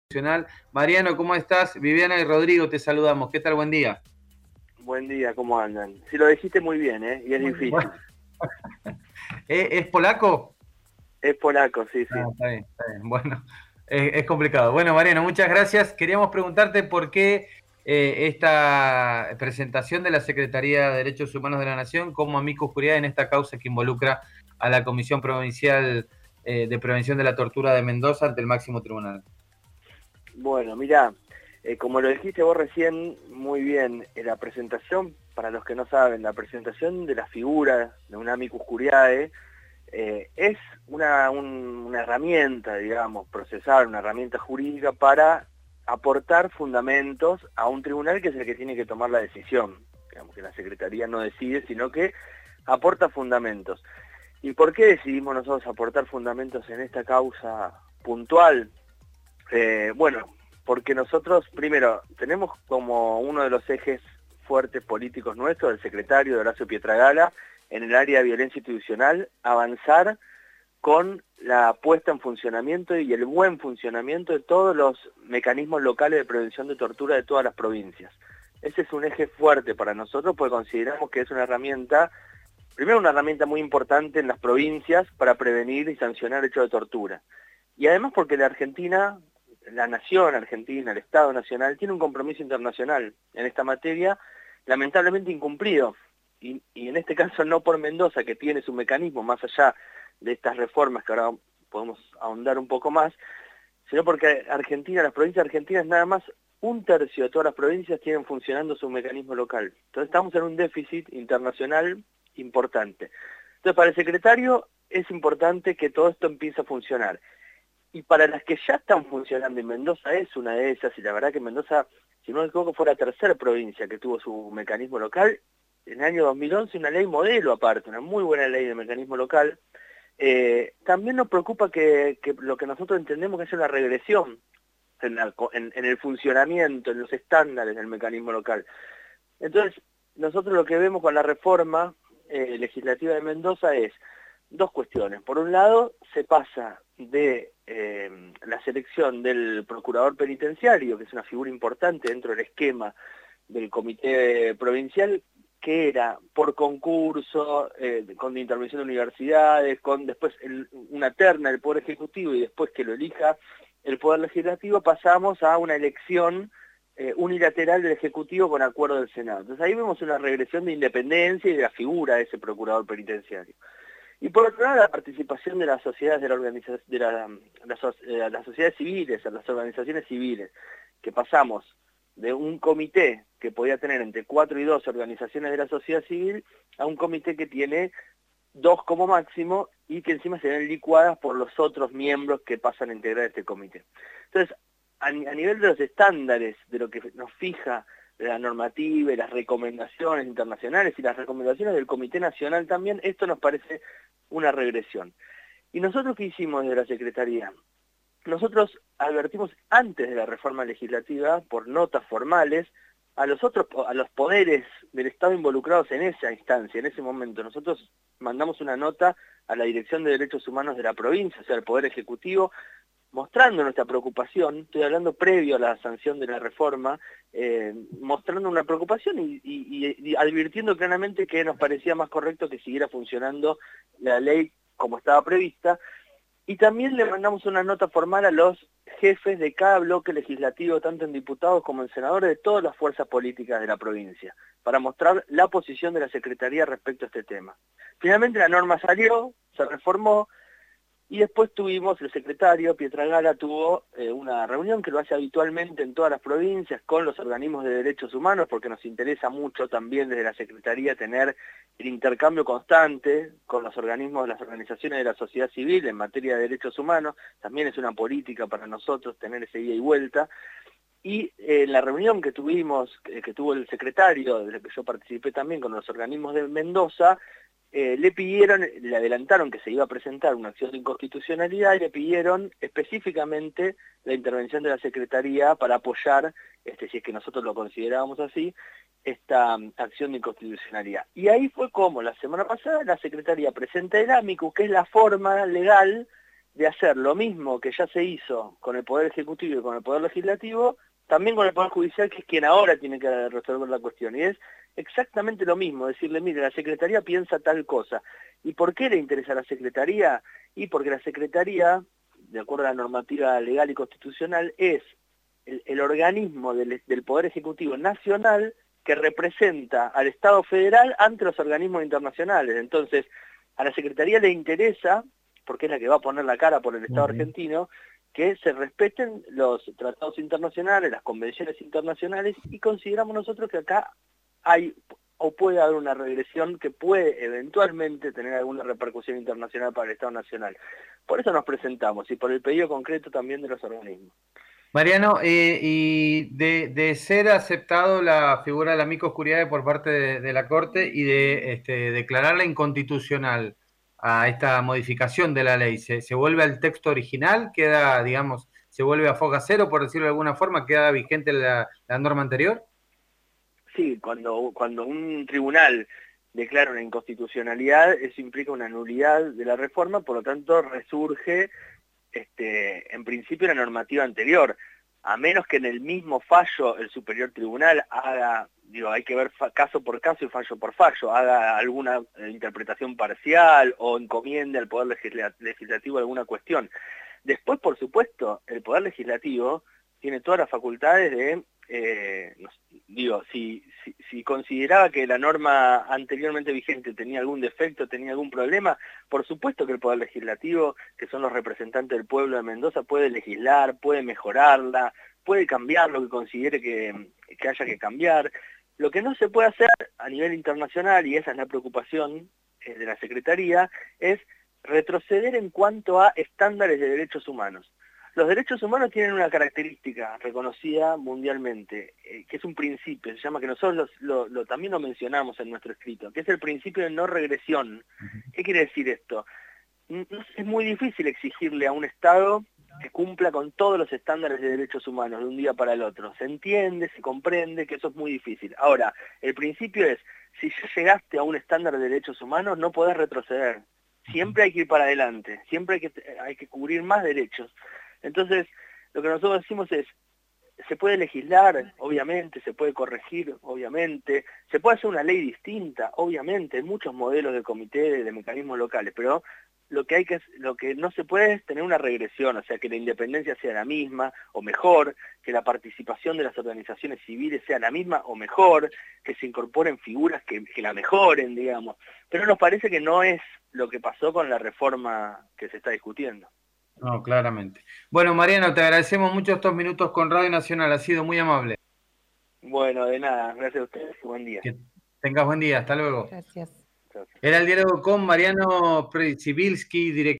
Nacional. Mariano, ¿cómo estás? Viviana y Rodrigo, te saludamos. ¿Qué tal? Buen día. Buen día, ¿cómo andan? Si lo dijiste muy bien, ¿eh? Y es Muy bien. Bueno, difícil. ¿es polaco? Es polaco, sí, Ah, sí. está bien, está bien. Bueno, es complicado. Bueno, Mariano, muchas gracias. Queríamos preguntarte por qué esta presentación de la Secretaría de Derechos Humanos de la Nación como amicus curiae en esta causa que involucra a la Comisión Provincial de Prevención de la Tortura de Mendoza ante el máximo tribunal. Bueno, mirá, como lo dijiste vos recién muy bien, la presentación, para los que no saben, la presentación de la figura de un amicus curiae es una herramienta, digamos, procesal, una herramienta jurídica para aportar fundamentos a un tribunal que es el que tiene que tomar la decisión. Digamos que la Secretaría no decide, sino que aporta fundamentos. ¿Y por qué decidimos nosotros aportar fundamentos en esta causa puntual? Bueno, porque nosotros, primero, tenemos como uno de los ejes fuertes políticos nuestros, el secretario de Horacio Pietragala, en el área de violencia institucional, avanzar con la puesta en funcionamiento y el buen funcionamiento de todos los mecanismos locales de prevención de tortura de todas las provincias. Ese es un eje fuerte para nosotros porque consideramos que es una herramienta, primero una herramienta muy importante en las provincias para prevenir y sancionar hechos de tortura. Y además porque la Argentina, la nación argentina, el Estado nacional, tiene un compromiso internacional en esta materia, lamentablemente incumplido. Y en este caso no por Mendoza, que tiene su mecanismo más allá de estas reformas que ahora podemos ahondar un poco más, sino porque Argentina, las provincias argentinas, nada más un tercio de todas las provincias tienen funcionando su mecanismo local. Entonces estamos en un déficit internacional importante. Entonces para el secretario es importante que todo esto empiece a funcionar. Y para las que ya están funcionando, y Mendoza es una de esas, y la verdad que Mendoza, si no me equivoco, fue la tercera provincia que tuvo su mecanismo local, en el año 2011 una ley modelo aparte, una muy buena ley de mecanismo local. También nos preocupa que lo que nosotros entendemos que es una regresión en el funcionamiento, en los estándares del mecanismo local. Entonces, nosotros lo que vemos con la reforma legislativa de Mendoza es dos cuestiones. Por un lado, se pasa de la selección del procurador penitenciario, que es una figura importante dentro del esquema del comité provincial, que era por concurso, con intervención de universidades, con después una terna del Poder Ejecutivo y después que lo elija el Poder Legislativo, pasamos a una elección unilateral del Ejecutivo con acuerdo del Senado. Entonces ahí vemos una regresión de independencia y de la figura de ese procurador penitenciario. Y por otro lado, la participación de las sociedades, las sociedades civiles, a las organizaciones civiles, que pasamos de un comité que podía tener entre 4 y 12 organizaciones de la sociedad civil a un comité que tiene 2 como máximo y que encima se ven licuadas por los otros miembros que pasan a integrar este comité. Entonces, a nivel de los estándares, de lo que nos fija la normativa y las recomendaciones internacionales y las recomendaciones del Comité Nacional también, esto nos parece una regresión. ¿Y nosotros qué hicimos desde la Secretaría? Nosotros advertimos antes de la reforma legislativa, por notas formales, a los poderes del Estado involucrados en esa instancia, en ese momento. Nosotros mandamos una nota a la Dirección de Derechos Humanos de la provincia, o sea, al Poder Ejecutivo, mostrando nuestra preocupación, estoy hablando previo a la sanción de la reforma, mostrando una preocupación y advirtiendo claramente que nos parecía más correcto que siguiera funcionando la ley como estaba prevista, y también le mandamos una nota formal a los jefes de cada bloque legislativo, tanto en diputados como en senadores de todas las fuerzas políticas de la provincia, para mostrar la posición de la Secretaría respecto a este tema. Finalmente la norma salió, se reformó, y después tuvimos, el secretario, Pietragala, tuvo una reunión que lo hace habitualmente en todas las provincias con los organismos de derechos humanos, porque nos interesa mucho también desde la Secretaría tener el intercambio constante con los organismos, las organizaciones de la sociedad civil en materia de derechos humanos. También es una política para nosotros tener ese ida y vuelta. Y la reunión que tuvimos, que tuvo el secretario, de la que yo participé también con los organismos de Mendoza, le pidieron, le adelantaron que se iba a presentar una acción de inconstitucionalidad y le pidieron específicamente la intervención de la Secretaría para apoyar, si es que nosotros lo considerábamos así, esta acción de inconstitucionalidad. Y ahí fue como la semana pasada la Secretaría presenta el amicus, que es la forma legal de hacer lo mismo que ya se hizo con el Poder Ejecutivo y con el Poder Legislativo, también con el Poder Judicial, que es quien ahora tiene que resolver la cuestión. Y es exactamente lo mismo, decirle, mire, la Secretaría piensa tal cosa. ¿Y por qué le interesa a la Secretaría? Y porque la Secretaría, de acuerdo a la normativa legal y constitucional, es el organismo del Poder Ejecutivo Nacional que representa al Estado federal ante los organismos internacionales. Entonces, a la Secretaría le interesa, porque es la que va a poner la cara por el Estado argentino, que se respeten los tratados internacionales, las convenciones internacionales, y consideramos nosotros que acá hay o puede haber una regresión que puede eventualmente tener alguna repercusión internacional para el Estado Nacional. Por eso nos presentamos y por el pedido concreto también de los organismos. Mariano, y de ser aceptado la figura de la microoscuridad por parte de la Corte y de declararla inconstitucional a esta modificación de la ley, ¿se vuelve al texto original? ¿Queda, digamos, se vuelve a foga cero, por decirlo de alguna forma? ¿Queda vigente la norma anterior? Sí, cuando un tribunal declara una inconstitucionalidad, eso implica una nulidad de la reforma, por lo tanto resurge en principio la normativa anterior, a menos que en el mismo fallo el superior tribunal haga, digo, hay que ver caso por caso y fallo por fallo, haga alguna interpretación parcial o encomiende al Poder Legislativo alguna cuestión. Después, por supuesto, el Poder Legislativo tiene todas las facultades de, digo, si consideraba que la norma anteriormente vigente tenía algún defecto, tenía algún problema, por supuesto que el Poder Legislativo, que son los representantes del pueblo de Mendoza, puede legislar, puede mejorarla, puede cambiar lo que considere que haya que cambiar. Lo que no se puede hacer a nivel internacional, y esa es la preocupación de la Secretaría, es retroceder en cuanto a estándares de derechos humanos. Los derechos humanos tienen una característica reconocida mundialmente, que es un principio, se llama, que nosotros también lo mencionamos en nuestro escrito, que es el principio de no regresión. ¿Qué quiere decir esto? Es muy difícil exigirle a un Estado que cumpla con todos los estándares de derechos humanos de un día para el otro. Se entiende, se comprende que eso es muy difícil. Ahora, el principio es, si ya llegaste a un estándar de derechos humanos, no podés retroceder. Siempre hay que ir para adelante, siempre hay que cubrir más derechos. Entonces, lo que nosotros decimos es, se puede legislar, obviamente, se puede corregir, obviamente, se puede hacer una ley distinta, obviamente, hay muchos modelos de comité, de mecanismos locales, pero lo que no se puede es tener una regresión, o sea, que la independencia sea la misma o mejor, que la participación de las organizaciones civiles sea la misma o mejor, que se incorporen figuras que la mejoren, digamos. Pero nos parece que no es lo que pasó con la reforma que se está discutiendo. No, claramente. Bueno, Mariano, te agradecemos mucho estos minutos con Radio Nacional, ha sido muy amable. Bueno, de nada, gracias a ustedes y buen día. Que tengas buen día, hasta luego. Gracias. Chao, chao. Era el diálogo con Mariano Przybylski, director